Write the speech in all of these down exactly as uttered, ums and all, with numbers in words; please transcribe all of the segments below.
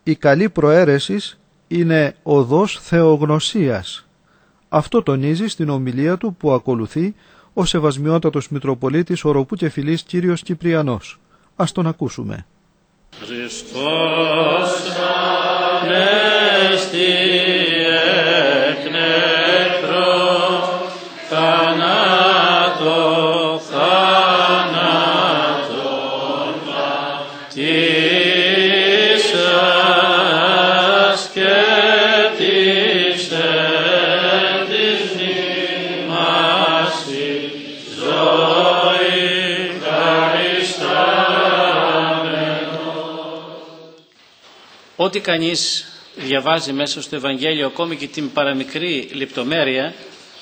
Η καλή προαίρεσης είναι οδός θεογνωσίας. Αυτό τονίζει στην ομιλία του που ακολουθεί ο Σεβασμιότατος Μητροπολίτης Οροπού και Φιλής Κύριος Κυπριανός. Ας τον ακούσουμε. Χριστός ανέστη εκ νεκρός, θάνατο, θάνατον πατήσας και της της νήμαση ζωή χαριστάμενο. Ό,τι κανείς διαβάζει μέσα στο Ευαγγέλιο, ακόμη και την παραμικρή λεπτομέρεια,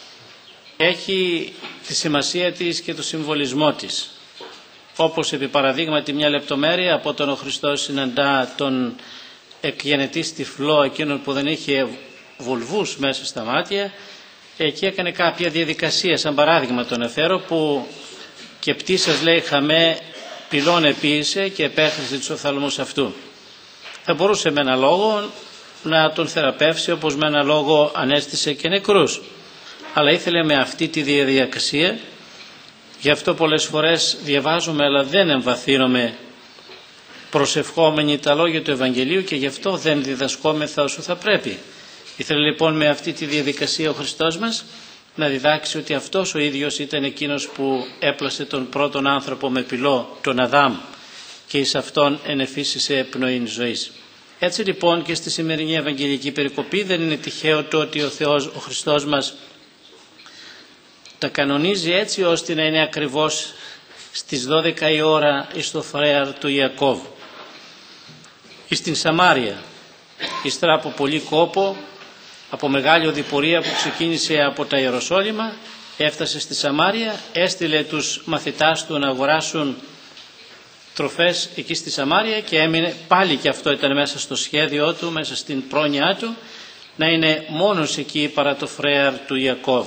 έχει τη σημασία της και το συμβολισμό της. Όπως επί παραδείγματι μια λεπτομέρεια από τον ο Χριστός συναντά τον εκγενετής τυφλό, εκείνον που δεν είχε βουλβούς μέσα στα μάτια, εκεί έκανε κάποια διαδικασία, σαν παράδειγμα τον εφέρω, που και πτήσας λέει χαμέ πυλών επίησε και επέχρησε τους οφθαλμούς αυτού. Θα μπορούσε με ένα λόγο να τον θεραπεύσει, όπως με ένα λόγο ανέστησε και νεκρούς. Αλλά ήθελε με αυτή τη διαδικασία, γι' αυτό πολλές φορές διαβάζουμε αλλά δεν εμβαθύνουμε προσευχόμενοι τα λόγια του Ευαγγελίου και γι' αυτό δεν διδασκόμεθα όσο θα πρέπει. Ήθελε λοιπόν με αυτή τη διαδικασία ο Χριστός μας να διδάξει ότι αυτός ο ίδιος ήταν εκείνος που έπλασε τον πρώτον άνθρωπο με πυλό, τον Αδάμ, και εις αυτόν ενεφύσισε πνοήν ζωής. Έτσι λοιπόν και στη σημερινή Ευαγγελική περικοπή δεν είναι τυχαίο το ότι ο Θεός, ο Χριστός μας, τα κανονίζει έτσι ώστε να είναι ακριβώς στις δώδεκα η ώρα εις το φρέαρ του Ιακώβ. Στην Σαμάρια, ύστερα από πολύ κόπο, από μεγάλη οδηπορία που ξεκίνησε από τα Ιεροσόλυμα, έφτασε στη Σαμάρια, έστειλε τους μαθητάς του να αγοράσουν τροφές εκεί στη Σαμάρια και έμεινε, πάλι και αυτό ήταν μέσα στο σχέδιό του, μέσα στην πρόνοιά του, να είναι μόνος εκεί παρά το φρέαρ του Ιακώβ.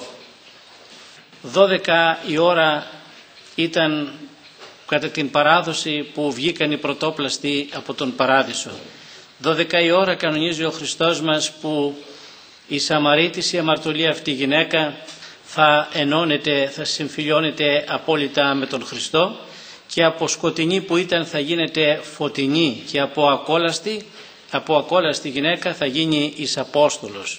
δώδεκα η ώρα ήταν κατά την παράδοση που βγήκαν οι πρωτόπλαστοι από τον Παράδεισο. δώδεκα η ώρα κανονίζει ο Χριστός μας που η Σαμαρίτης, η αμαρτωλή αυτή γυναίκα, θα ενώνεται, θα συμφιλιώνεται απόλυτα με τον Χριστό και από σκοτεινή που ήταν θα γίνεται φωτεινή και από ακόλαστη, από ακόλαστη γυναίκα θα γίνει εις Απόστολος.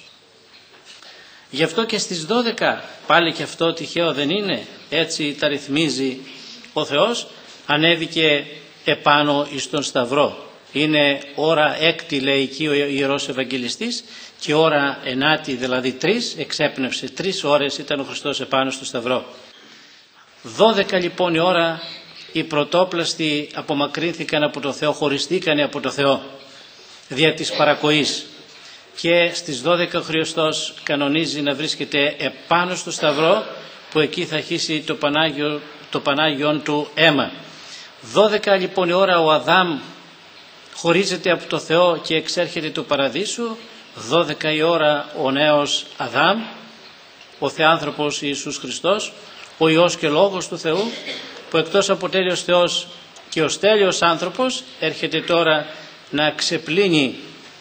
Γι' αυτό και στις δώδεκα, πάλι και αυτό τυχαίο δεν είναι, έτσι τα ρυθμίζει ο Θεός, ανέβηκε επάνω εις τον Σταυρό. Είναι ώρα έκτη λέει εκεί ο Ιερός Ευαγγελιστής και ώρα ενάτη, δηλαδή τρεις, εξέπνευσε. Τρεις ώρες ήταν ο Χριστός επάνω στο Σταυρό. Δώδεκα λοιπόν η ώρα οι πρωτόπλαστοι απομακρύνθηκαν από το Θεό, χωριστήκανε από το Θεό δια της παρακοής. Και στις δώδεκα ο Χριστός κανονίζει να βρίσκεται επάνω στο Σταυρό που εκεί θα αρχίσει το Πανάγιο, το Πανάγιον του αίμα. δώδεκα λοιπόν η ώρα ο Αδάμ χωρίζεται από το Θεό και εξέρχεται του Παραδείσου. δώδεκα η ώρα ο νέος Αδάμ, ο Θεάνθρωπος Ιησούς Χριστός, ο Υιός και Λόγος του Θεού, που εκτός από τέλειος Θεός και ως τέλειος άνθρωπος έρχεται τώρα να ξεπλύνει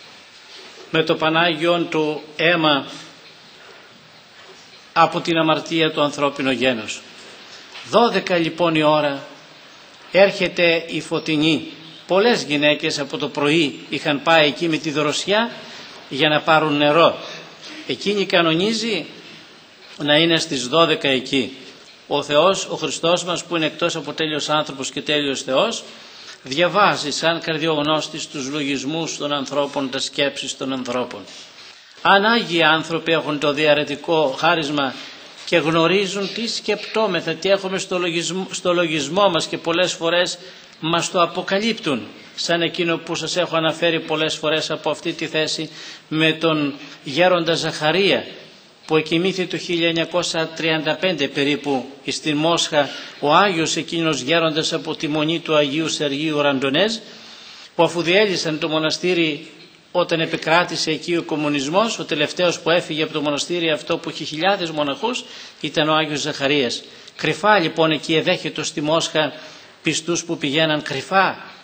με το Πανάγιον του αίμα από την αμαρτία του ανθρώπινο γένος. δώδεκα λοιπόν η ώρα έρχεται η φωτεινή. Πολλές γυναίκες από το πρωί είχαν πάει εκεί με τη δροσιά για να πάρουν νερό. Εκείνη κανονίζει να είναι στις δώδεκα εκεί. Ο Θεός, ο Χριστός μας που είναι εκτός από τέλειος άνθρωπος και τέλειος Θεός, διαβάζει σαν καρδιογνώστης τους λογισμούς των ανθρώπων, τα σκέψεις των ανθρώπων. Αν Άγιοι άνθρωποι έχουν το διαρετικό χάρισμα και γνωρίζουν τι σκεπτόμεθα, τι έχουμε στο λογισμό, στο λογισμό μας και πολλές φορές μας το αποκαλύπτουν, σαν εκείνο που σας έχω αναφέρει πολλές φορές από αυτή τη θέση με τον γέροντα Ζαχαρία, που εκοιμήθη το χίλια εννιακόσια τριάντα πέντε περίπου στην Μόσχα, ο Άγιος εκείνος γέροντας από τη μονή του Αγίου Σεργίου Ραντονέζ, που αφού διέλυσαν το μοναστήρι όταν επικράτησε εκεί ο κομμουνισμός, ο τελευταίος που έφυγε από το μοναστήρι αυτό που είχε χιλιάδες μοναχούς ήταν ο Άγιος Ζαχαρίας. Κρυφά λοιπόν εκεί εδέχεται στη Μόσχα πιστούς που πηγαίναν κρυφά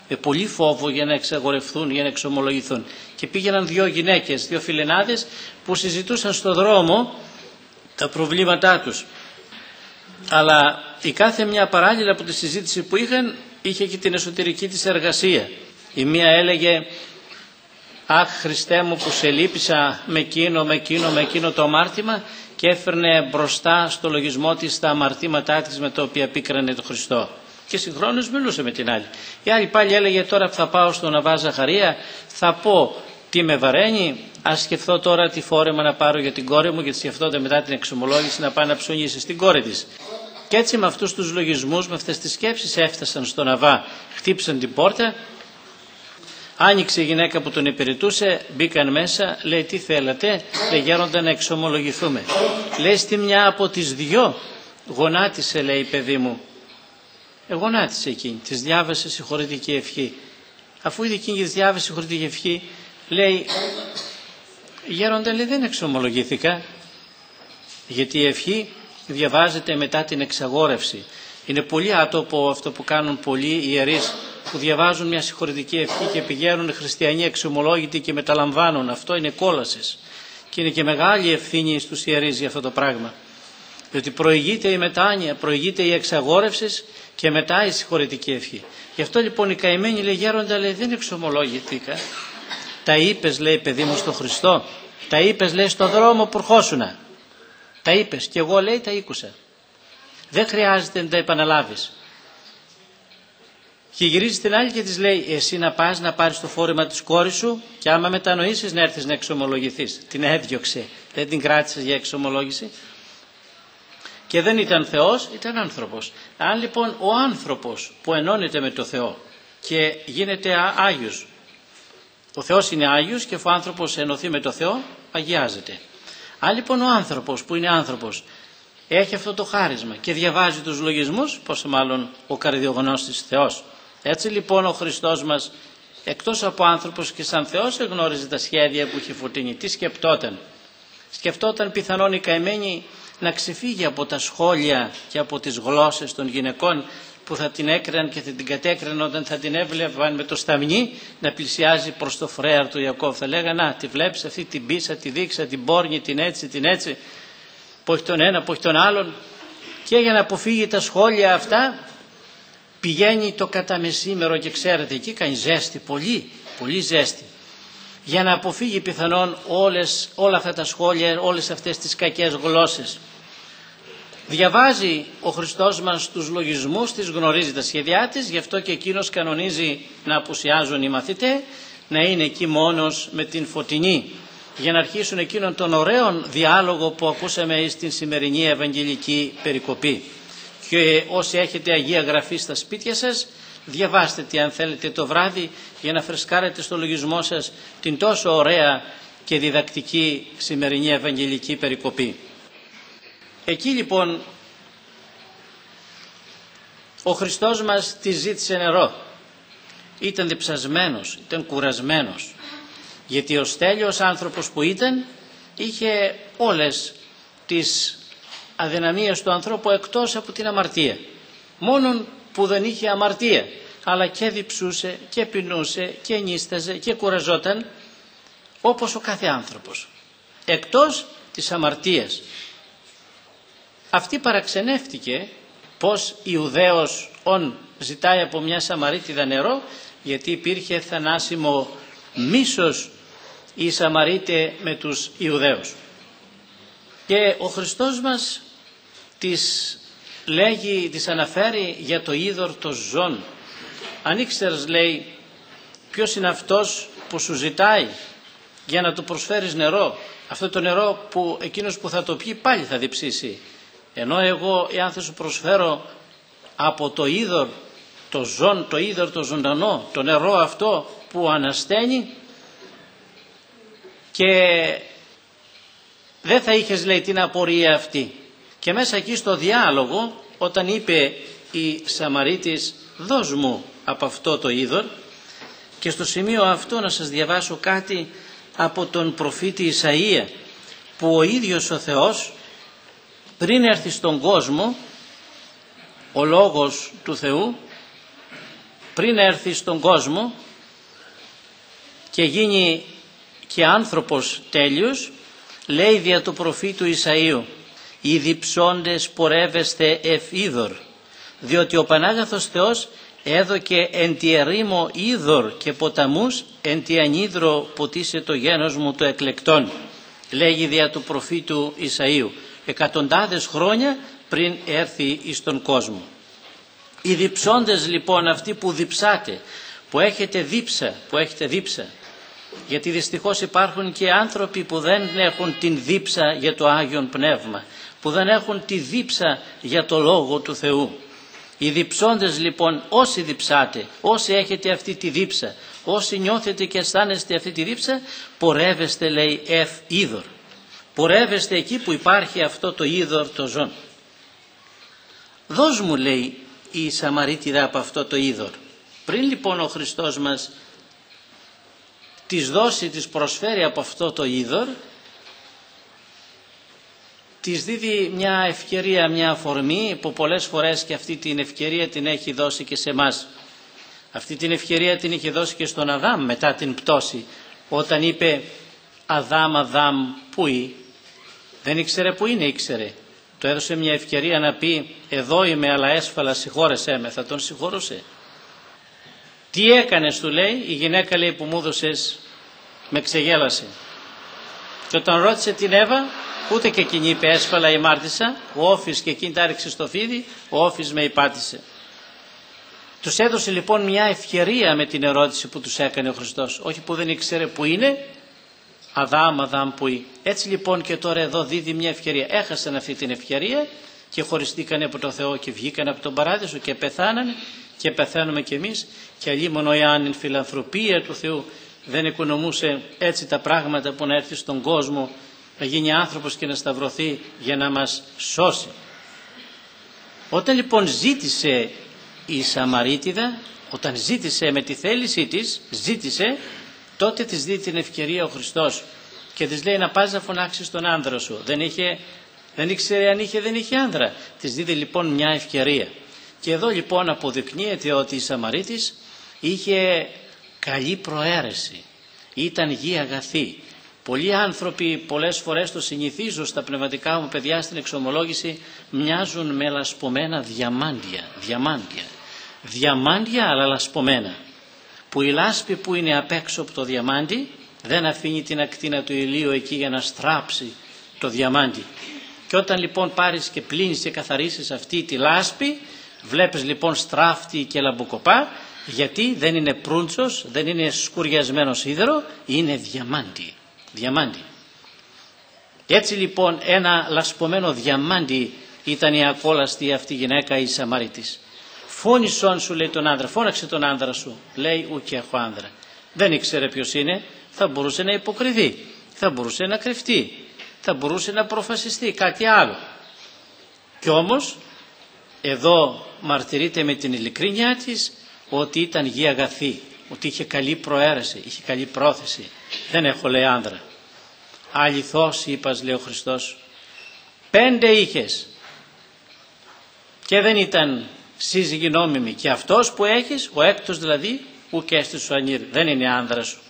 με πολύ φόβο για να εξαγορευθούν, για να εξομολογηθούν. Και πήγαιναν δύο γυναίκες, δύο φιλενάδες που συζητούσαν στο δρόμο τα προβλήματά τους. Αλλά η κάθε μια παράλληλα από τη συζήτηση που είχαν είχε και την εσωτερική της εργασία. Η μία έλεγε «Αχ Χριστέ μου που σε λύπησα με εκείνο, με εκείνο, με εκείνο το αμάρτημα», και έφερνε μπροστά στο λογισμό της τα αμαρτήματά της με τα οποία πίκρανε τον Χριστό. Και συγχρόνως μιλούσε με την άλλη. Η άλλη πάλι έλεγε «Τώρα που θα πάω στον Αββά Ζαχαρία θα πω τι με βαραίνει, ας σκεφτώ τώρα τι φόρεμα να πάρω για την κόρη μου, γιατί σκεφτόνται μετά την εξομολόγηση να πάει να ψωνίσει στην κόρη της». Και έτσι με αυτούς τους λογισμούς, με αυτές τις σκέψεις έφτασαν στον Αββά, χτύπησαν την πόρτα. Άνοιξε η γυναίκα που τον υπηρετούσε, μπήκαν μέσα, λέει «Τι θέλατε?» Λέει «Γέροντα, να εξομολογηθούμε». Λέει «Στη μια από τις δυο γονάτισε», λέει «παιδί μου». Ε, γονάτισε εκείνη, της διάβασε συγχωρητική ευχή. Αφού είδε εκείνη της διάβασε συγχωρητική ευχή, λέει «Γέροντα», λέει «δεν εξομολογήθηκα». Γιατί η ευχή διαβάζεται μετά την εξαγόρευση. Είναι πολύ άτομο αυτό που κάνουν πολλοί ιερείς, που διαβάζουν μια συγχωρητική ευχή και πηγαίνουν χριστιανοί εξομολόγητοι και μεταλαμβάνουν. Αυτό είναι κόλασης και είναι και μεγάλη ευθύνη στους ιερείς για αυτό το πράγμα, διότι προηγείται η μετάνοια, προηγείται η εξαγόρευση και μετά η συγχωρητική ευχή. Γι' αυτό λοιπόν η καημένη λέει «Γέροντα», λέει «δεν εξομολόγηθηκα». Τα είπες, λέει «παιδί μου, στο Χριστό», τα είπες, λέει «στο δρόμο που ερχόσουνα». Τα είπες και εγώ, λέει, τα ήκουσα. Δεν χρειάζεται να τα επαναλάβεις. Και γυρίζει στην άλλη και της λέει «Εσύ να πας να πάρεις το φόρεμα της κόρης σου και άμα μετανοήσεις να έρθεις να εξομολογηθείς». Την έδιωξε, δεν την κράτησες για εξομολόγηση. Και δεν ήταν Θεός, ήταν άνθρωπος. Αν λοιπόν ο άνθρωπος που ενώνεται με το Θεό και γίνεται Άγιος, ο Θεός είναι Άγιος και ο άνθρωπος ενωθεί με το Θεό αγιάζεται. Αν λοιπόν ο άνθρωπος που είναι άνθρωπος έχει αυτό το χάρισμα και διαβάζει τους λογισμούς, πόσο μάλλον ο καρδιογνώστης Θεός. Έτσι λοιπόν ο Χριστός μας, εκτός από άνθρωπος και σαν Θεός, εγνώριζε τα σχέδια που είχε φωτεινεί. Τι σκεπτόταν? Σκεφτόταν πιθανόν η καημένη να ξεφύγει από τα σχόλια και από τις γλώσσες των γυναικών που θα την έκριναν και θα την κατέκριναν όταν θα την έβλεπαν με το σταμνί να πλησιάζει προς το φρέαρ του Ιακώβ. Θα λέγανε «Να, τη βλέπεις αυτή την πίσα, τη δείξα, την πόρνη, την έτσι, την έτσι, που έχει τον ένα, που έχει τον άλλον». Και για να αποφύγει τα σχόλια αυτά πηγαίνει το κατά μεσήμερο και ξέρετε εκεί κάνει ζέστη, πολύ, πολύ ζέστη. Για να αποφύγει πιθανόν όλες, όλα αυτά τα σχόλια, όλες αυτές τις κακές γλώσσες. Διαβάζει ο Χριστός μας τους λογισμούς της, γνωρίζει τα σχέδιά της, γι' αυτό και εκείνος κανονίζει να απουσιάζουν οι μαθητές, να είναι εκεί μόνος με την φωτεινή, για να αρχίσουν εκείνον τον ωραίο διάλογο που ακούσαμε στην σημερινή Ευαγγελική περικοπή. Και όσοι έχετε Αγία Γραφή στα σπίτια σας, διαβάστε τι αν θέλετε το βράδυ για να φρεσκάρετε στο λογισμό σας την τόσο ωραία και διδακτική σημερινή Ευαγγελική περικοπή. Εκεί λοιπόν ο Χριστός μας τη ζήτησε νερό. Ήταν διψασμένος, ήταν κουρασμένος, γιατί ο στέλιος άνθρωπος που ήταν είχε όλες τις αδυναμίες του ανθρώπου εκτός από την αμαρτία. Μόνον που δεν είχε αμαρτία, αλλά και διψούσε και πεινούσε και νίσταζε και κουραζόταν όπως ο κάθε άνθρωπος, εκτός της αμαρτίας. Αυτή παραξενεύτηκε πως Ιουδαίος ον ζητάει από μια Σαμαρίτιδα νερό, γιατί υπήρχε θανάσιμο μίσος οι Σαμαρίτε με τους Ιουδαίους. Και ο Χριστός μας της λέγει, της αναφέρει για το είδωρ το ζών. Αν ήξερες, λέει, ποιος είναι αυτός που σου ζητάει για να του προσφέρεις νερό, αυτό το νερό που εκείνος που θα το πιει πάλι θα διψήσει, ενώ εγώ εάν θα σου προσφέρω από το είδωρ το ζών, το είδωρ το ζωντανό, το νερό αυτό που ανασταίνει, και δεν θα είχες, λέει, την απορία αυτή. Και μέσα εκεί στο διάλογο, όταν είπε η Σαμαρίτης «δώσ' μου από αυτό το είδωρ», και στο σημείο αυτό να σας διαβάσω κάτι από τον προφήτη Ισαΐα, που ο ίδιος ο Θεός πριν έρθει στον κόσμο, ο Λόγος του Θεού, πριν έρθει στον κόσμο και γίνει και άνθρωπος τέλειος, λέει δια του προφήτου Ισαΐου, «Οι διψώντες πορεύεστε εφ είδωρ, διότι ο Πανάγαθος Θεός έδωκε εν τη ερήμο είδωρ και ποταμούς, εν τη ανίδρο ποτίσε το γένος μου το εκλεκτόν», λέγει δια του προφήτου Ισαΐου, εκατοντάδες χρόνια πριν έρθει εις τον κόσμο. Οι διψώντες λοιπόν, αυτοί που διψάτε, που έχετε δίψα, που έχετε δίψα, γιατί δυστυχώς υπάρχουν και άνθρωποι που δεν έχουν την δίψα για το Άγιον Πνεύμα, που δεν έχουν τη δίψα για το Λόγο του Θεού. Οι διψώντες λοιπόν, όσοι διψάτε, όσοι έχετε αυτή τη δίψα, όσοι νιώθετε και αισθάνεστε αυτή τη δίψα, πορεύεστε, λέει, εφ είδωρ. Πορεύεστε εκεί που υπάρχει αυτό το είδωρ το ζών. Δώσ' μου, λέει η Σαμαρίτιδα, από αυτό το είδωρ. Πριν λοιπόν ο Χριστός μας της δώσει, της προσφέρει από αυτό το είδωρ, της δίδει μια ευκαιρία, μια αφορμή που πολλές φορές και αυτή την ευκαιρία την έχει δώσει και σε εμάς. Αυτή την ευκαιρία την είχε δώσει και στον Αδάμ μετά την πτώση, όταν είπε «Αδάμ, Αδάμ, πού είναι?» Δεν ήξερε που είναι, ήξερε. Του έδωσε μια ευκαιρία να πει «Εδώ είμαι, αλλά έσφαλα, συγχώρεσέ με», θα τον συγχωρούσε. «Τι έκανες?» του λέει. «Η γυναίκα, λέει, που μου έδωσες με ξεγέλασε». Και όταν ρώτησε την Εύα, ούτε και εκείνη είπε «Έσφαλα, ημάρτησα», ο Όφης και εκείνη τα έριξε στο φίδι, ο Όφης με υπάτησε. Τους έδωσε λοιπόν μια ευκαιρία με την ερώτηση που τους έκανε ο Χριστός, όχι που δεν ήξερε που είναι, «Αδάμ, Αδάμ, που είναι?» Έτσι λοιπόν και τώρα εδώ δίδει μια ευκαιρία. Έχασαν αυτή την ευκαιρία και χωριστήκανε από τον Θεό και βγήκαν από τον παράδεισο και πεθάνανε και πεθαίνουμε κι εμείς, και αλλήμον εάν η φιλανθρωπία του Θεού δεν οικονομούσε έτσι τα πράγματα που να έρθει στον κόσμο, να γίνει άνθρωπος και να σταυρωθεί για να μας σώσει. Όταν λοιπόν ζήτησε η Σαμαρίτιδα, όταν ζήτησε με τη θέλησή της, ζήτησε, τότε της δίνει την ευκαιρία ο Χριστός και της λέει να πας να φωνάξεις τον άνδρα σου. Δεν, είχε, δεν ήξερε αν είχε, δεν είχε άνδρα. Της δίνει λοιπόν μια ευκαιρία. Και εδώ λοιπόν αποδεικνύεται ότι η Σαμαρίτης είχε καλή προαίρεση, ήταν γη αγαθή. Πολλοί άνθρωποι πολλές φορές το συνηθίζω στα πνευματικά μου παιδιά στην εξομολόγηση, μοιάζουν με λασπωμένα διαμάντια, διαμάντια, διαμάντια αλλά λασπωμένα, που η λάσπη που είναι απ' έξω από το διαμάντι δεν αφήνει την ακτίνα του ηλίου εκεί για να στράψει το διαμάντι. Και όταν λοιπόν πάρεις και πλύνεις και καθαρίσεις αυτή τη λάσπη, βλέπεις λοιπόν στράφτη και λαμποκοπά, γιατί δεν είναι προύντσος, δεν είναι σκουριασμένο σίδερο, είναι διαμάντι. Διαμάντι. Έτσι λοιπόν ένα λασπωμένο διαμάντι ήταν η ακόλαστη αυτή γυναίκα η Σαμαρίτης. «Φώνησον σου», λέει, τον άνδρα, φώναξε τον άνδρα σου. Λέει «Ου και έχω άνδρα». Δεν ήξερε ποιος είναι, θα μπορούσε να υποκριθεί, θα μπορούσε να κρυφτεί, θα μπορούσε να προφασιστεί κάτι άλλο. Κι όμως εδώ μαρτυρείται με την ειλικρίνειά της ότι ήταν γη αγαθή, ότι είχε καλή προαίρεση, είχε καλή πρόθεση. «Δεν έχω», λέει, άνδρα. «Αληθώς είπας», λέει ο Χριστός, «πέντε είχες και δεν ήταν σύζυγοι νόμιμοι, και αυτός που έχεις, ο έκτος δηλαδή, ουκ έστι σου ανήρ, δεν είναι άνδρα σου».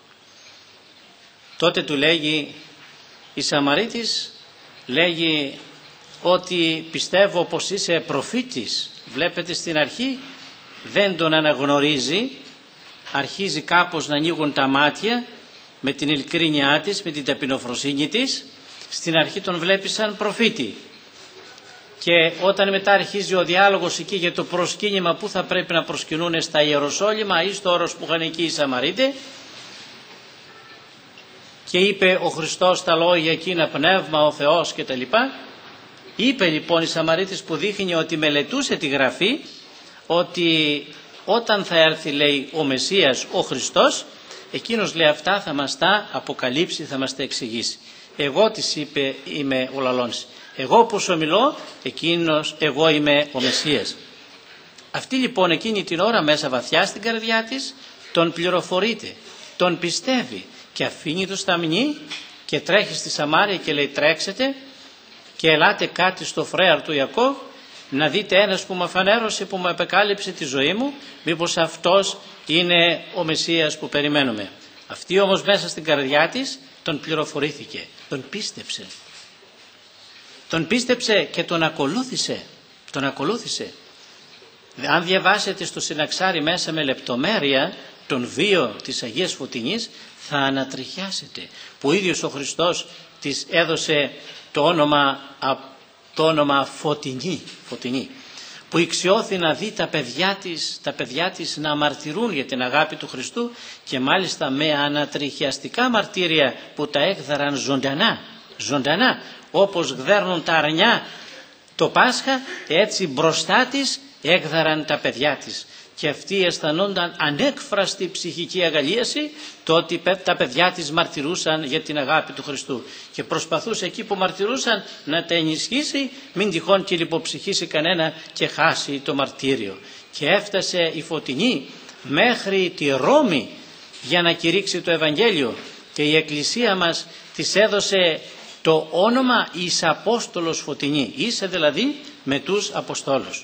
Τότε του λέγει η Σαμαρίτης, λέγει ότι πιστεύω πως είσαι προφήτης. Βλέπετε στην αρχή δεν τον αναγνωρίζει, αρχίζει κάπως να ανοίγουν τα μάτια με την ειλικρίνειά της, με την ταπεινοφροσύνη της. Στην αρχή τον βλέπει σαν προφήτη, και όταν μετά αρχίζει ο διάλογος εκεί για το προσκύνημα που θα πρέπει να προσκυνούν στα Ιεροσόλυμα ή στο όρος που είχαν εκεί οι Σαμαρίτες, και είπε ο Χριστός τα λόγια εκείνα, πνεύμα, ο Θεός κτλ. Είπε λοιπόν η Σαμαρίτης, που δείχνει ότι μελετούσε τη Γραφή, ότι όταν θα έρθει, λέει, ο Μεσσίας, ο Χριστός, εκείνος, λέει, αυτά θα μας τα αποκαλύψει, θα μας τα εξηγήσει. Εγώ, της είπε, είμαι ο λαλώνης. Εγώ που σου μιλώ, εκείνος, εγώ είμαι ο Μεσσίας. Αυτή λοιπόν εκείνη την ώρα μέσα βαθιά στην καρδιά της τον πληροφορείται, τον πιστεύει και αφήνει το σταμνί και τρέχει στη Σαμάρια και λέει τρέξετε και ελάτε κάτι στο φρέαρ του Ιακώβ να δείτε ένας που με φανέρωσε, που μου επεκάλυψε τη ζωή μου, μήπως αυτός είναι ο Μεσσίας που περιμένουμε. Αυτή όμως μέσα στην καρδιά της τον πληροφορήθηκε, τον πίστεψε. Τον πίστεψε και τον ακολούθησε. Τον ακολούθησε. Αν διαβάσετε στο Συναξάρι μέσα με λεπτομέρεια τον βίο της Αγίας Φωτεινής, θα ανατριχιάσετε. Που ο ίδιος ο Χριστός της έδωσε το όνομα, το όνομα Φωτεινή, Φωτεινή, που ηξιώθη να δει τα παιδιά της, τα παιδιά της να μαρτυρούν για την αγάπη του Χριστού, και μάλιστα με ανατριχιαστικά μαρτύρια που τα έκδαραν ζωντανά, ζωντανά, όπως γδέρνουν τα αρνιά το Πάσχα, έτσι μπροστά της έκδαραν τα παιδιά της. Και αυτοί αισθανόνταν ανέκφραστη ψυχική αγαλίαση το ότι τα παιδιά της μαρτυρούσαν για την αγάπη του Χριστού, και προσπαθούσε εκεί που μαρτυρούσαν να τα ενισχύσει, μην τυχόν και λιποψυχήσει κανένα και χάσει το μαρτύριο. Και έφτασε η Φωτεινή μέχρι τη Ρώμη για να κηρύξει το Ευαγγέλιο, και η Εκκλησία μας της έδωσε το όνομα εις Απόστολος Φωτεινή, είσαι δηλαδή με τους Αποστόλους.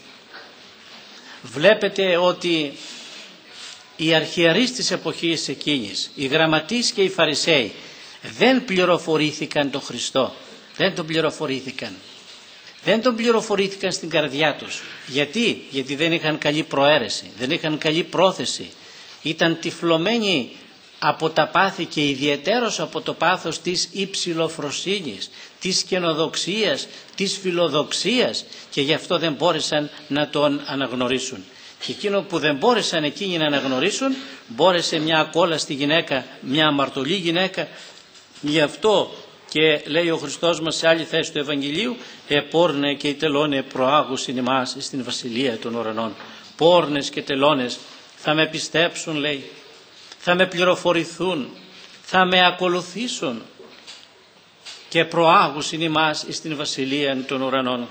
Βλέπετε ότι οι αρχιερείς της εποχής εκείνης, οι γραμματείς και οι Φαρισαίοι, δεν πληροφορήθηκαν τον Χριστό, δεν τον πληροφορήθηκαν. Δεν τον πληροφορήθηκαν στην καρδιά τους. Γιατί? Γιατί δεν είχαν καλή προαίρεση, δεν είχαν καλή πρόθεση. Ήταν τυφλωμένοι από τα πάθη, και ιδιαιτέρως από το πάθος της υψηλοφροσύνης, της καινοδοξίας, της φιλοδοξίας, και γι' αυτό δεν μπόρεσαν να τον αναγνωρίσουν. Και εκείνο που δεν μπόρεσαν εκείνοι να αναγνωρίσουν, μπόρεσε μια ακόλαστη γυναίκα, μια αμαρτωλή γυναίκα, γι' αυτό και λέει ο Χριστός μας σε άλλη θέση του Ευαγγελίου, «Επόρνε και οι τελώνε προάγουσιν ημάς στην βασιλεία των ουρανών». Πόρνες και τελώνες θα με πιστέψουν, λέει, θα με πληροφορηθούν, θα με ακολουθήσουν και προάγουσιν ημάς στην βασιλεία των ουρανών.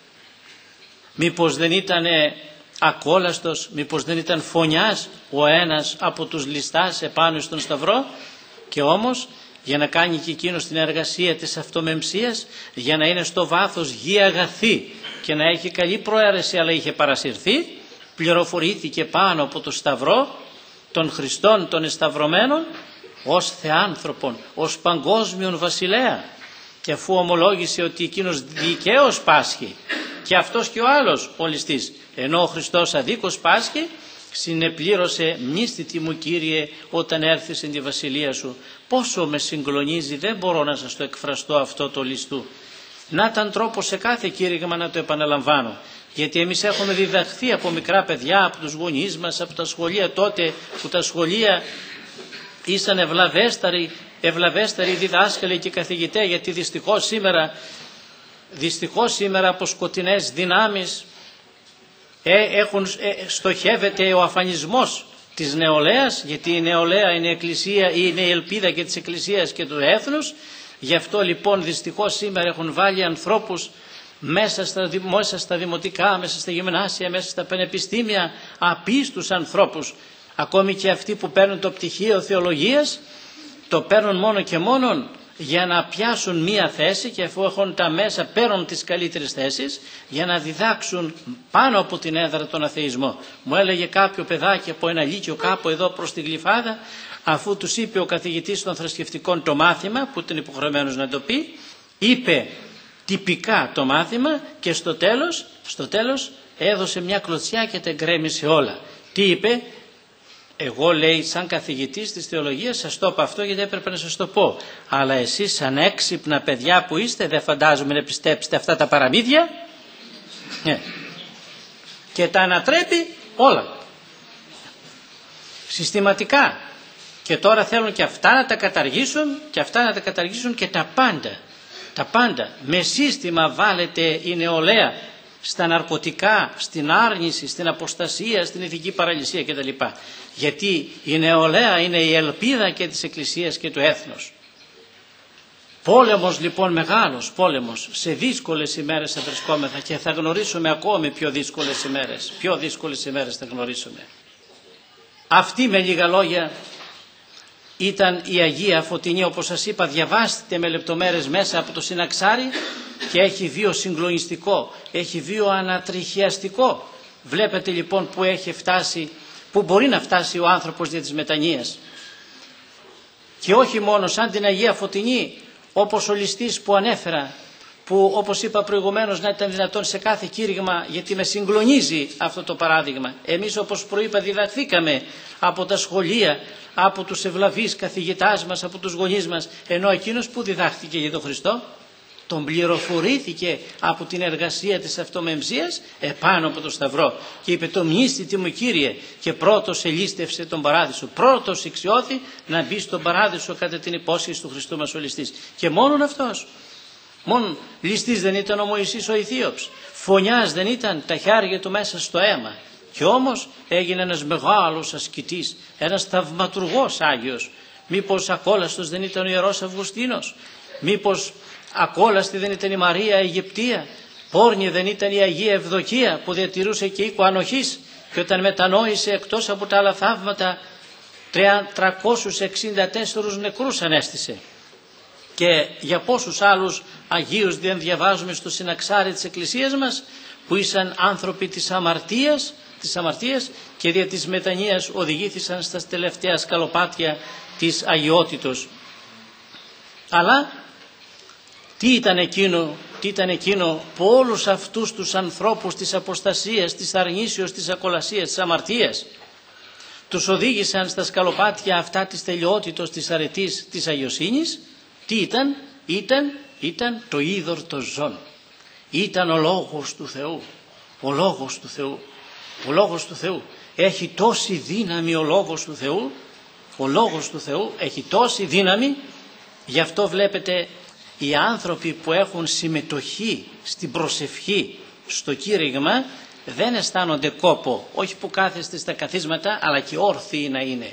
Μήπως δεν ήταν ακόλαστος, μήπως δεν ήταν φωνιάς ο ένας από τους ληστάς επάνω στον Σταυρό, και όμως για να κάνει και εκείνος την εργασία της αυτομεμψίας, για να είναι στο βάθος γη αγαθή και να έχει καλή προαίρεση, αλλά είχε παρασυρθεί, πληροφορήθηκε πάνω από το Σταυρό των Χριστών των εσταυρωμένων ως θεάνθρωπον, ως παγκόσμιον βασιλέα, και αφού ομολόγησε ότι εκείνος δικαίως πάσχει και αυτός και ο άλλος ο ληστής, ενώ ο Χριστός αδίκως πάσχει, συνεπλήρωσε «Μνήστητη μου Κύριε όταν έρθεις στην τη βασιλεία σου». Πόσο με συγκλονίζει, δεν μπορώ να σας το εκφραστώ αυτό το ληστού. Να ήταν τρόπο σε κάθε κήρυγμα να το επαναλαμβάνω. Γιατί εμείς έχουμε διδαχθεί από μικρά παιδιά, από τους γονείς μας, από τα σχολεία τότε, που τα σχολεία ήσαν ευλαβέστεροι, ευλαβέστεροι διδάσκαλοι και καθηγητές, γιατί δυστυχώς σήμερα, δυστυχώς σήμερα από σκοτεινές δυνάμεις ε, έχουν, ε, στοχεύεται ο αφανισμός της νεολαίας, γιατί η νεολαία είναι η εκκλησία, είναι η ελπίδα και της εκκλησίας και του έθνους. Γι' αυτό λοιπόν δυστυχώς σήμερα έχουν βάλει ανθρώπους μέσα στα, μέσα στα δημοτικά, μέσα στα γυμνάσια, μέσα στα πανεπιστήμια, απίστους ανθρώπους. Ακόμη και αυτοί που παίρνουν το πτυχίο θεολογίας, το παίρνουν μόνο και μόνο για να πιάσουν μία θέση, και αφού έχουν τα μέσα παίρνουν τις καλύτερες θέσεις για να διδάξουν πάνω από την έδρα τον αθεισμό. Μου έλεγε κάποιο παιδάκι από ένα λύκειο κάπου εδώ προς τη Γλυφάδα, αφού τους είπε ο καθηγητής των θρησκευτικών το μάθημα, που ήταν υποχρεωμένος να το πει, είπε τυπικά το μάθημα, και στο τέλος, στο τέλος έδωσε μια κλωτσιά και τα γκρέμισε όλα. Τι είπε? Εγώ, λέει, σαν καθηγητής της θεολογίας σας το είπα αυτό γιατί έπρεπε να σας το πω. Αλλά εσείς σαν έξυπνα παιδιά που είστε, δεν φαντάζομαι να πιστέψετε αυτά τα παραμύθια. Ναι. Και τα ανατρέπει όλα. Συστηματικά. Και τώρα θέλουν και αυτά να τα καταργήσουν, και αυτά να τα καταργήσουν και τα πάντα. Τα πάντα. Με σύστημα βάλετε η νεολαία στα ναρκωτικά, στην άρνηση, στην αποστασία, στην ηθική παραλυσία κτλ. Γιατί η νεολαία είναι η ελπίδα και της Εκκλησίας και του έθνους. Πόλεμος λοιπόν, μεγάλος πόλεμος, σε δύσκολες ημέρες θα βρισκόμεθα, και θα γνωρίσουμε ακόμη πιο δύσκολες ημέρες. Πιο δύσκολες ημέρες θα γνωρίσουμε. Αυτή με λίγα λόγια ήταν η Αγία Φωτεινή, όπως σας είπα, διαβάστε με λεπτομέρειες μέσα από το Συναξάρι, και έχει βίο συγκλονιστικό, έχει βίο ανατριχιαστικό. Βλέπετε λοιπόν που έχει φτάσει, που μπορεί να φτάσει ο άνθρωπος δια της μετανοίας. Και όχι μόνο σαν την Αγία Φωτεινή, όπως ο ληστής που ανέφερα, που όπως είπα προηγουμένως να ήταν δυνατόν σε κάθε κήρυγμα, γιατί με συγκλονίζει αυτό το παράδειγμα. Εμείς όπως προείπα διδαχθήκαμε από τα σχολεία, από τους ευλαβείς καθηγητάς μας, από τους γονείς μας, ενώ εκείνος που διδάχθηκε για τον Χριστό τον πληροφορήθηκε από την εργασία της αυτομεμψίας επάνω από το σταυρό και είπε το μνήστητη μου Κύριε, και πρώτος ελίστευσε τον παράδεισο, πρώτος εξιώθη να μπει στον παράδεισο κατά την υπόσχεση του Χριστού μας ο ληστής. Και μόνον αυτός. Μόνο ληστής δεν ήταν ο Μωυσής ο Αιθίωπς, φωνιάς δεν ήταν τα χέρια του μέσα στο αίμα, και όμως έγινε ένας μεγάλος ασκητής, ένας θαυματουργός Άγιος. Μήπως ακόλαστος δεν ήταν ο Ιερός Αυγουστίνος, μήπως ακόλαστη δεν ήταν η Μαρία Αιγυπτία, πόρνη δεν ήταν η Αγία Ευδοκία που διατηρούσε και οίκο ανοχής, και όταν μετανόησε εκτός από τα άλλα θαύματα τριακόσιους εξήντα τέσσερις νεκρούς ανέστησε. Και για πόσους άλλους Αγίους δεν διαβάζουμε στο συναξάρι της Εκκλησίας μας, που ήσαν άνθρωποι της αμαρτίας, της αμαρτίας και δια της μετανοίας οδηγήθησαν στα τελευταία σκαλοπάτια της αγιότητος. Αλλά τι ήταν εκείνο, τι ήταν εκείνο που όλους αυτούς τους ανθρώπους της αποστασίας, της αρνήσεως, της ακολασίας, της αμαρτίας τους οδήγησαν στα σκαλοπάτια αυτά της τελειότητος, της αρετής, της αγιοσύνης? Τι ήταν? Ήταν, ήταν το είδωρ των ζών. Ήταν ο Λόγος του Θεού. Ο Λόγος του Θεού. Ο Λόγος του Θεού. Έχει τόση δύναμη ο Λόγος του Θεού. Ο Λόγος του Θεού έχει τόση δύναμη. Γι' αυτό βλέπετε οι άνθρωποι που έχουν συμμετοχή στην προσευχή, στο κήρυγμα, δεν αισθάνονται κόπο. Όχι που κάθεστε στα καθίσματα, αλλά και όρθιοι να είναι.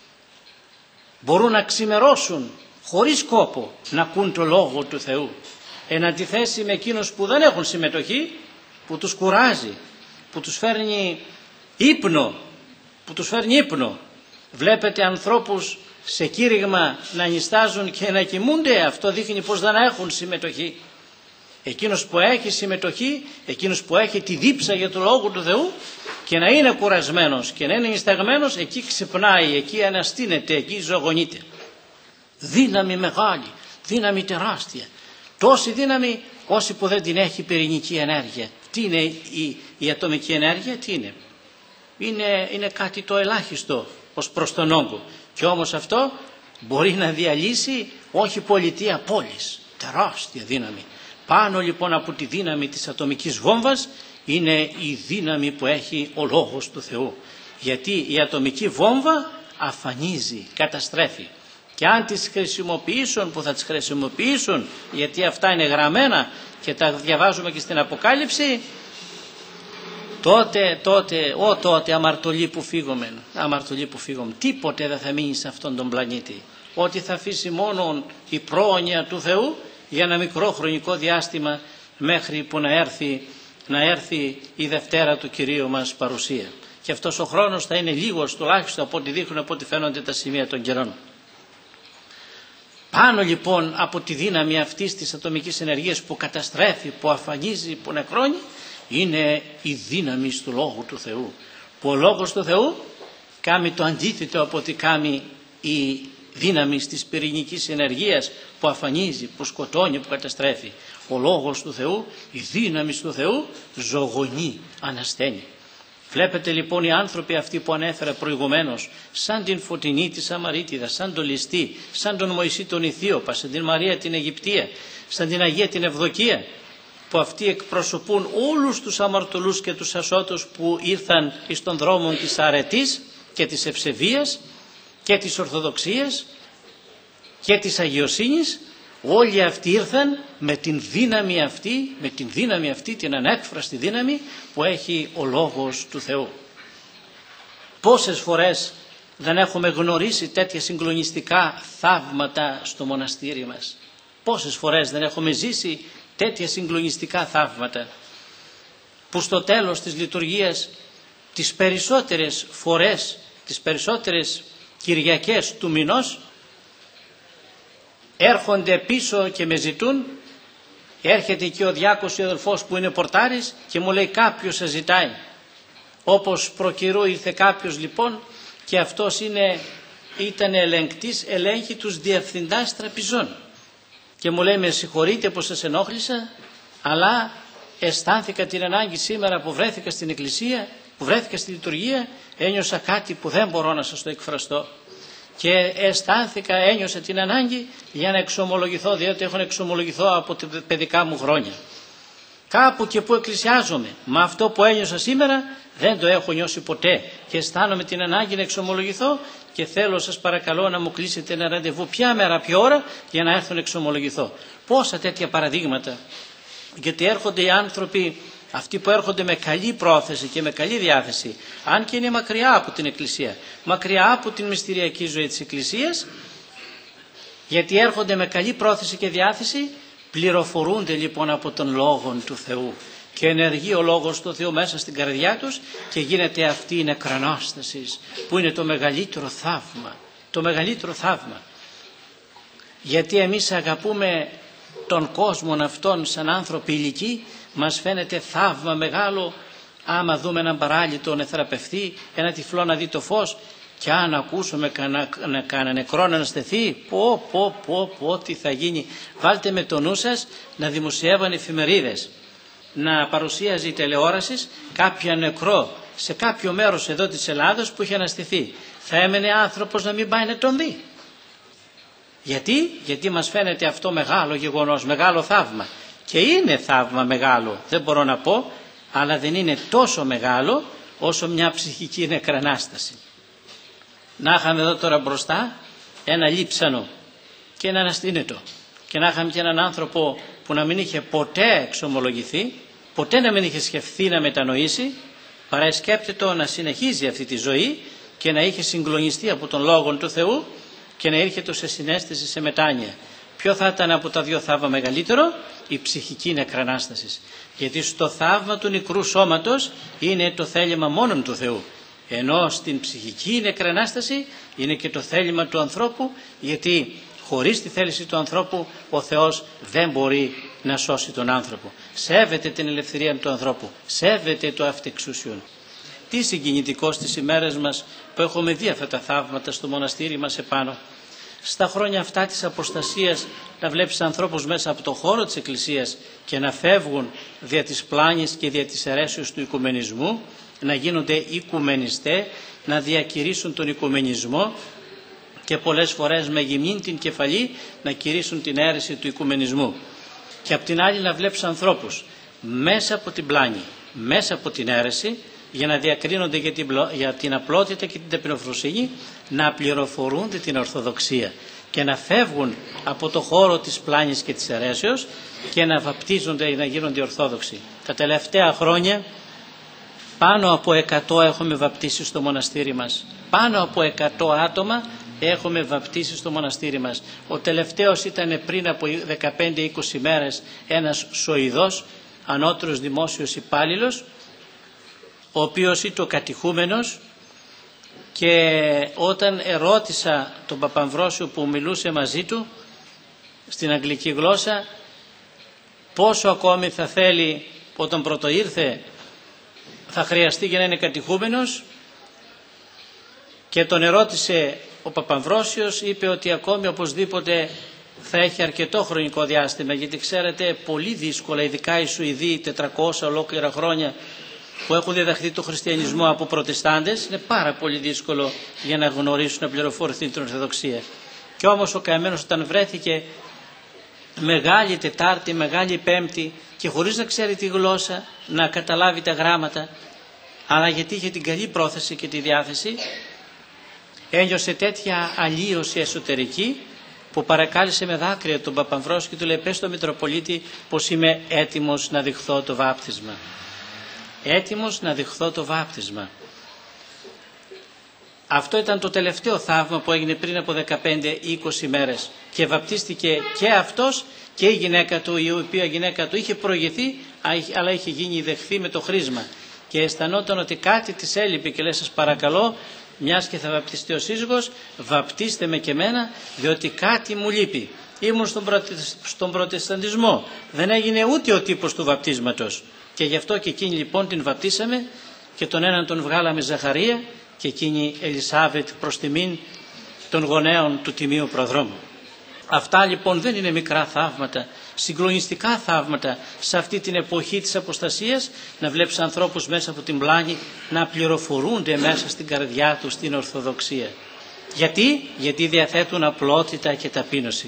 Μπορούν να ξημερώσουν χωρίς κόπο να ακούν το Λόγο του Θεού. Εν αντιθέσει με εκείνους που δεν έχουν συμμετοχή, που τους κουράζει, που τους φέρνει ύπνο, που τους φέρνει ύπνο. Βλέπετε ανθρώπους σε κήρυγμα να νηστάζουν και να κοιμούνται, αυτό δείχνει πως δεν έχουν συμμετοχή. Εκείνος που έχει συμμετοχή, εκείνος που έχει τη δίψα για το Λόγο του Θεού και να είναι κουρασμένος και να είναι νησταγμένος, εκεί ξυπνάει, εκεί αναστείνεται, εκεί ζωγονείται. Δύναμη μεγάλη, δύναμη τεράστια. Τόση δύναμη όσοι που δεν την έχει πυρηνική ενέργεια. Τι είναι η, η ατομική ενέργεια? Τι είναι? Είναι, είναι κάτι το ελάχιστο ως προς τον όγκο. Και όμως αυτό μπορεί να διαλύσει όχι πολιτεία, πόλης. Τεράστια δύναμη. Πάνω λοιπόν από τη δύναμη της ατομικής βόμβας είναι η δύναμη που έχει ο Λόγος του Θεού. Γιατί η ατομική βόμβα αφανίζει, καταστρέφει. Και αν τις χρησιμοποιήσουν, που θα τις χρησιμοποιήσουν, γιατί αυτά είναι γραμμένα και τα διαβάζουμε και στην Αποκάλυψη, τότε, τότε, ό τότε αμαρτωλοί που φύγουμε, αμαρτωλοί που φύγουμε, τίποτε δεν θα μείνει σε αυτόν τον πλανήτη. Ότι θα αφήσει μόνο η πρόνοια του Θεού για ένα μικρό χρονικό διάστημα μέχρι που να έρθει, να έρθει η Δευτέρα του Κυρίου μας παρουσία. Και αυτός ο χρόνος θα είναι λίγος τουλάχιστον από ό,τι δείχνουν, από ό,τι φαίνονται τα σημεία των καιρών. Πάνω λοιπόν από τη δύναμη αυτής της ατομικής ενεργείας που καταστρέφει, που αφανίζει, που νεκρώνει, είναι η δύναμη του Λόγου του Θεού. Που ο Λόγος του Θεού κάνει το αντίθετο από ό,τι κάνει η δύναμη της πυρηνικής ενεργείας που αφανίζει, που σκοτώνει, που καταστρέφει. Ο Λόγος του Θεού, η δύναμη του Θεού ζωγονεί, ανασταίνει. Βλέπετε λοιπόν οι άνθρωποι αυτοί που ανέφερα προηγουμένως, σαν την Φωτεινή τη Σαμαρίτιδα, σαν τον ληστή, σαν τον Μωυσή τον Αιθίωπα, σαν την Μαρία την Αιγυπτία, σαν την Αγία την Ευδοκία, που αυτοί εκπροσωπούν όλους τους αμαρτωλούς και τους ασώτους που ήρθαν εις των δρόμων της αρετής και της ευσεβίας και της ορθοδοξίας και της αγιοσύνης. Όλοι αυτοί ήρθαν με την δύναμη αυτή, με την δύναμη αυτή, την ανέκφραστη δύναμη που έχει ο Λόγος του Θεού. Πόσες φορές δεν έχουμε γνωρίσει τέτοια συγκλονιστικά θαύματα στο μοναστήρι μας. Πόσες φορές δεν έχουμε ζήσει τέτοια συγκλονιστικά θαύματα που στο τέλος της λειτουργίας τις περισσότερες φορές, τις περισσότερες Κυριακές του μηνός έρχονται πίσω και με ζητούν Έρχεται εκεί ο διάκος, ο αδελφός που είναι πορτάρης και μου λέει κάποιος σας ζητάει. Όπως προκαιρού ήρθε κάποιος λοιπόν και αυτός είναι, ήταν ελεγκτής, ελέγχει τους διευθυντάς τραπεζών. Και μου λέει με συγχωρείτε που σας ενόχλησα, αλλά αισθάνθηκα την ανάγκη σήμερα που βρέθηκα στην εκκλησία, που βρέθηκα στη λειτουργία, ένιωσα κάτι που δεν μπορώ να σας το εκφραστώ. Και αισθάνθηκα, ένιωσα την ανάγκη για να εξομολογηθώ, διότι έχω να εξομολογηθώ από τα παιδικά μου χρόνια. Κάπου και που εκκλησιάζομαι, με αυτό που ένιωσα σήμερα δεν το έχω νιώσει ποτέ και αισθάνομαι την ανάγκη να εξομολογηθώ και θέλω σας παρακαλώ να μου κλείσετε ένα ραντεβού ποια μέρα, ποια ώρα για να έρθω να εξομολογηθώ. Πόσα τέτοια παραδείγματα, γιατί έρχονται οι άνθρωποι αυτοί που έρχονται με καλή πρόθεση και με καλή διάθεση, αν και είναι μακριά από την Εκκλησία, μακριά από την μυστηριακή ζωή της Εκκλησίας, γιατί έρχονται με καλή πρόθεση και διάθεση, πληροφορούνται λοιπόν από τον Λόγο του Θεού και ενεργεί ο Λόγος του Θεού μέσα στην καρδιά τους και γίνεται αυτή η νεκρανάσταση που είναι το μεγαλύτερο θαύμα, το μεγαλύτερο θαύμα. Γιατί εμείς αγαπούμε τον κόσμο αυτόν σαν άνθρωποι ηλικοί, μας φαίνεται θαύμα μεγάλο άμα δούμε έναν παράλυτο να θεραπευτεί, ένα τυφλό να δει το φως και αν ακούσουμε κανένα νεκρό να αναστηθεί, πω πω πω πω τι θα γίνει. Βάλτε με το νου σας να δημοσιεύαν εφημερίδες, να παρουσίαζε η τηλεόραση κάποια νεκρό σε κάποιο μέρος εδώ της Ελλάδος που είχε αναστηθεί. Θα έμενε άνθρωπος να μην πάει να τον δει. Γιατί, γιατί μας φαίνεται αυτό μεγάλο γεγονός, μεγάλο θαύμα. Και είναι θαύμα μεγάλο, δεν μπορώ να πω, αλλά δεν είναι τόσο μεγάλο όσο μια ψυχική νεκρανάσταση. Να είχαμε εδώ τώρα μπροστά ένα λείψανο και ένα αναστήνετο και να είχαμε και έναν άνθρωπο που να μην είχε ποτέ εξομολογηθεί, ποτέ να μην είχε σκεφτεί να μετανοήσει, παρά σκέπτεται να συνεχίζει αυτή τη ζωή και να είχε συγκλονιστεί από τον Λόγο του Θεού και να έρχεται σε συναίσθηση, σε μετάνοια. Ποιο θα ήταν από τα δύο θαύμα μεγαλύτερο? Η ψυχική νεκρανάσταση. Γιατί στο θαύμα του νεκρού σώματος είναι το θέλημα μόνον του Θεού. Ενώ στην ψυχική νεκρανάσταση είναι και το θέλημα του ανθρώπου, γιατί χωρίς τη θέληση του ανθρώπου ο Θεός δεν μπορεί να σώσει τον άνθρωπο. Σέβεται την ελευθερία του ανθρώπου, σέβεται το αυτεξούσιον. Τι συγκινητικό στις ημέρες μας που έχουμε δει αυτά τα θαύματα στο μοναστήρι μας επάνω. Στα χρόνια αυτά της αποστασίας να βλέπεις ανθρώπους μέσα από το χώρο της Εκκλησίας και να φεύγουν δια της πλάνης και δια της αιρέσεως του οικουμενισμού, να γίνονται οικουμενιστές, να διακηρύσουν τον οικουμενισμό και πολλές φορές με γυμνή την κεφαλή να κηρύσουν την αίρεση του οικουμενισμού. Και απ' την άλλη να βλέπεις ανθρώπους μέσα από την πλάνη, μέσα από την αίρεση, για να διακρίνονται για την, για την απλότητα και την ταπεινοφροσύνη, να πληροφορούνται την Ορθοδοξία και να φεύγουν από το χώρο της πλάνης και της αιρέσεως και να βαπτίζονται ή να γίνονται Ορθόδοξοι. Τα τελευταία χρόνια πάνω από εκατό έχουμε βαπτίσει στο μοναστήρι μας. Πάνω από εκατό άτομα έχουμε βαπτίσει στο μοναστήρι μας. Ο τελευταίος ήταν πριν από δεκαπέντε είκοσι μέρες ένας Σοηδός, ανώτερος δημόσιος υπάλληλος, ο οποίος ήταν ο κατηχούμενος, και όταν ερώτησα τον Παπαμβρόσιο που μιλούσε μαζί του στην αγγλική γλώσσα πόσο ακόμη θα θέλει, όταν πρώτο ήρθε θα χρειαστεί για να είναι κατηχούμενος, και τον ερώτησε ο Παπαμβρόσιος, είπε ότι ακόμη οπωσδήποτε θα έχει αρκετό χρονικό διάστημα, γιατί ξέρετε πολύ δύσκολα, ειδικά οι Σουηδοί τετρακόσια ολόκληρα χρόνια που έχουν διδαχθεί το χριστιανισμό από προτεστάντες, είναι πάρα πολύ δύσκολο για να γνωρίσουν, να πληροφορηθούν την Ορθοδοξία. Και όμως ο καημένος όταν βρέθηκε Μεγάλη Τετάρτη, Μεγάλη Πέμπτη και χωρίς να ξέρει τη γλώσσα, να καταλάβει τα γράμματα, αλλά γιατί είχε την καλή πρόθεση και τη διάθεση, ένιωσε τέτοια αλλίωση εσωτερική που παρακάλεσε με δάκρυα τον Παπαμβρόσιο και του λέει: πες στον Μητροπολίτη πως είμαι έτοιμος να δειχθώ το βάπτισμα. Έτοιμος να δειχθώ το βάπτισμα. Αυτό ήταν το τελευταίο θαύμα που έγινε πριν από δεκαπέντε είκοσι μέρες και βαπτίστηκε και αυτός και η γυναίκα του, η οποία γυναίκα του είχε προηγηθεί αλλά είχε γίνει δεχθή με το χρήσμα και αισθανόταν ότι κάτι της έλειπε και λέει: σας παρακαλώ, μιας και θα βαπτιστεί ο σύζυγος, βαπτίστε με και εμένα, διότι κάτι μου λείπει. ήμουν στον, προτε... στον προτεσταντισμό. Δεν έγινε ούτε ο τύπος του βαπτίσματος. Και γι' αυτό και εκείνη λοιπόν την βαπτίσαμε και τον έναν τον βγάλαμε Ζαχαρία και εκείνη Ελισάβετ προς τιμήν των γονέων του Τιμίου Προδρόμου. Αυτά λοιπόν δεν είναι μικρά θαύματα, συγκλονιστικά θαύματα σε αυτή την εποχή της αποστασίας, να βλέπεις ανθρώπους μέσα από την πλάνη να πληροφορούνται μέσα στην καρδιά τους την Ορθοδοξία. Γιατί? Γιατί διαθέτουν απλότητα και ταπείνωση.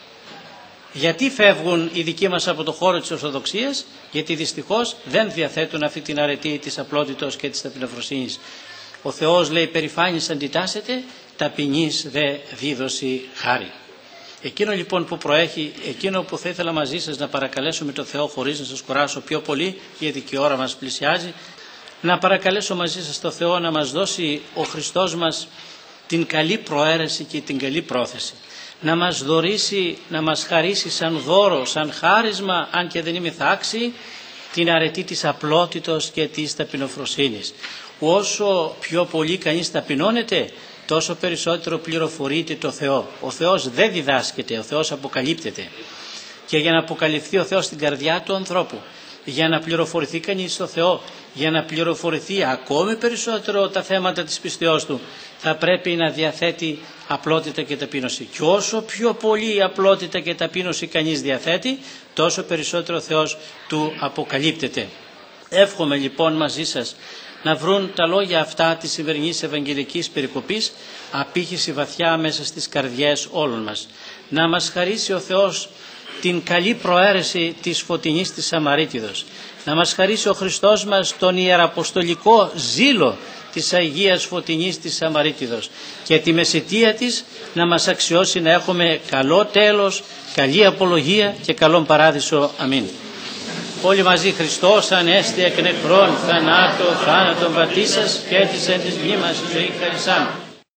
Γιατί φεύγουν οι δικοί μας από το χώρο της Ορθοδοξίας? Γιατί δυστυχώς δεν διαθέτουν αυτή την αρετή της απλότητος και της ταπεινοφροσύνης. Ο Θεός λέει περηφάνης αντιτάσσεται, ταπεινής δε δίδωση χάρη. Εκείνο λοιπόν που προέχει, εκείνο που θα ήθελα μαζί σας να παρακαλέσω τον Θεό, χωρίς να σας κουράσω πιο πολύ, γιατί και η ώρα μας πλησιάζει, να παρακαλέσω μαζί σας τον Θεό να μας δώσει ο Χριστός μας την καλή προαίρεση και την καλή πρόθεση. Να μας δωρήσει, να μας χαρίσει σαν δώρο, σαν χάρισμα, αν και δεν είμαι άξιοι, την αρετή της απλότητος και της ταπεινοφροσύνης. Όσο πιο πολύ κανείς ταπεινώνεται, τόσο περισσότερο πληροφορείται το Θεό. Ο Θεός δεν διδάσκεται, ο Θεός αποκαλύπτεται. Και για να αποκαλυφθεί ο Θεός στην καρδιά του ανθρώπου, για να πληροφορηθεί κανείς στο Θεό, για να πληροφορηθεί ακόμη περισσότερο τα θέματα της πιστεώς του, θα πρέπει να διαθέτει απλότητα και ταπείνωση. Και όσο πιο πολύ απλότητα και ταπείνωση κανείς διαθέτει, τόσο περισσότερο ο Θεός του αποκαλύπτεται. Εύχομαι λοιπόν μαζί σας να βρουν τα λόγια αυτά της σημερινής Ευαγγελικής περικοπής απήχηση βαθιά μέσα στις καρδιές όλων μας. Να μας χαρίσει ο Θεός την καλή προαίρεση της φωτεινής της Σαμαρίτιδος. Να μας χαρίσει ο Χριστός μας τον ιεραποστολικό ζήλο της Αγίας Φωτεινής της Σαμαρίτιδος και τη μεσαιτία της να μας αξιώσει να έχουμε καλό τέλος, καλή απολογία και καλόν παράδεισο. Αμήν. Όλοι μαζί Χριστός ανέστη εκ νεκρών θανάτω θάνατον βατήσας και έτησεν της μνήμας ζωή χαρισάμενο.